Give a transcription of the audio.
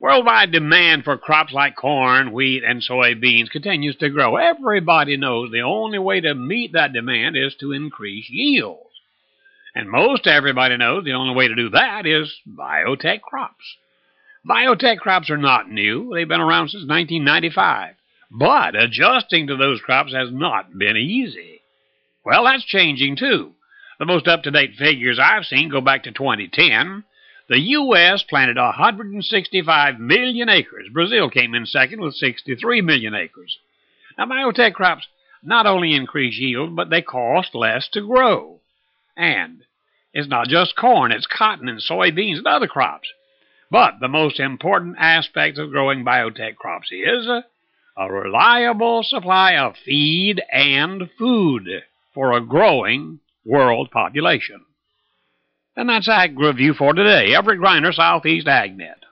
Worldwide demand for crops like corn, wheat, and soybeans continues to grow. Everybody knows the only way to meet that demand is to increase yields. And most everybody knows the only way to do that is biotech crops. Biotech crops are not new. They've been around since 1995. But adjusting to those crops has not been easy. Well, that's changing too. The most up-to-date figures I've seen go back to 2010. The U.S. planted 165 million acres. Brazil came in second with 63 million acres. Now, biotech crops not only increase yield, but they cost less to grow. And it's not just corn, it's cotton and soybeans and other crops. But the most important aspect of growing biotech crops is a reliable supply of feed and food for a growing world population. And that's Ag Review for today. Everett Griner, Southeast AgNet.